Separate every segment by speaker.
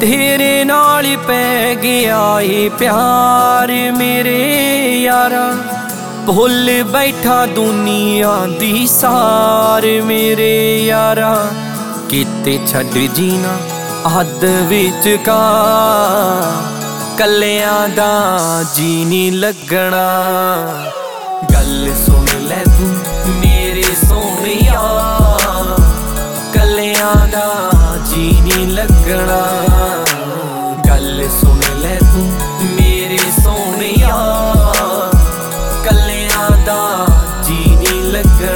Speaker 1: तेरे नाल पै गया ये प्यार मेरे यारा, भुल बैठा दुनिया दी सार मेरे यारा। किते छड्ड जीना हद विच का, कल्लियां दा जी नी लगना। गल सुन लै तू मेरे सोहणिया, कल्लियां दा जी नी लगना। गल सुन लै तू मेरे सोहणिया, कल्लियां दा जी नी लगना।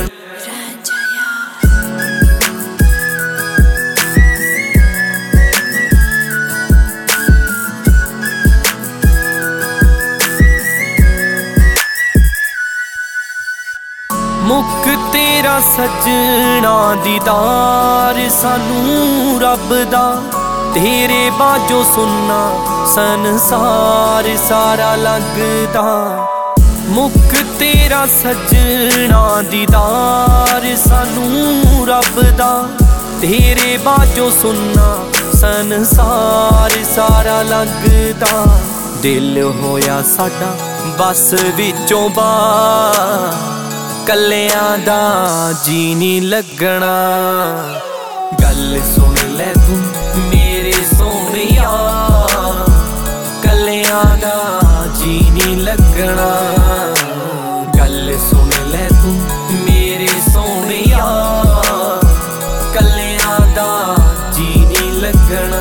Speaker 1: मुक तेरा सजना दीदार सानू रब दा, तेरे बाजो सुनना संसार सारा लगदा। मुक तेरा सजना दीदार सानू रब दा, तेरे बाजो सुनना संसार सारा लगदा। दिल होया साडा बस विचों बाहर, कल्लियां दा जी नी लगना। गल सुन लै तू मेरे सोहणिया, कल्लियां दा जी नी लगना। गल सुन लै तू मेरे सोहणिया, कल्लियां दा जी नी लगना।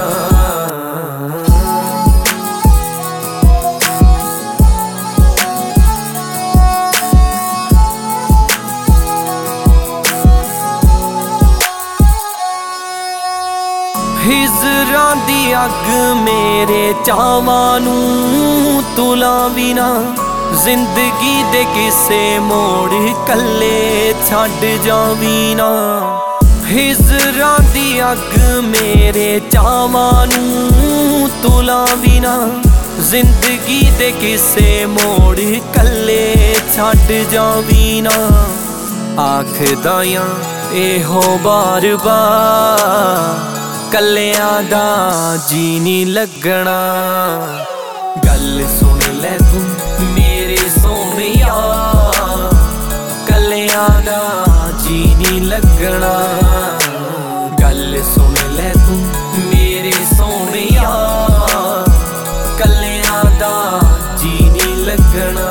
Speaker 1: हिजरां दी अग मेरे चावां नूं तुला बिना, जिंदगी दे किसे मोड़ कल्ले छड्ड जावी ना। हिजरां दी अग मेरे चावां नूं तुला बिना, जिंदगी दे किसे मोड़ कल्ले छड्ड जावी ना। आखदा यां एहो बार बार, कल्लियां दा जी नी लगना। गल सुन लै तू मेरे सोहणिया, कल्लियां दा जी नी लगना। गल सुन लै तू मेरे सोहणिया, कल्लियां दा जी नी लगना।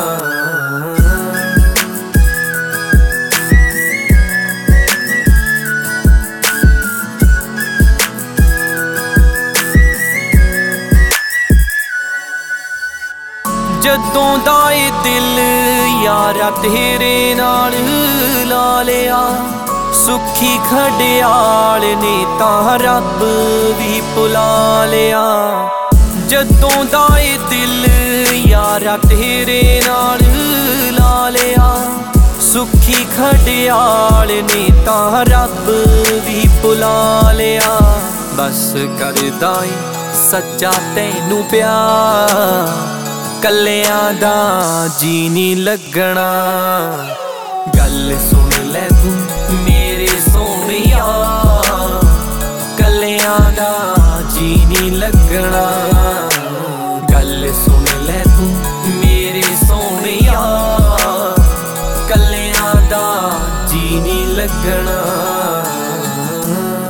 Speaker 1: जदों दा ए दिल यारा तेरे नाल ला लिया, सुखी खड़ियाल ने तां रब भी भुला लिया। जदों दा ए दिल यारा तेरे नाल ला लिया, सुखी खड़ियाल ने तां रब भी भुला लिया। बस करदा ए सच्चा तैनू प्यार, कल्लियां दा जी नी लगना। गल सुन लै तू मेरे सोहणिया, कल्लियां दा जी नी लगना। गल सुन लै तू मेरे सोहणिया, कल्लियां दा जी नी लगना।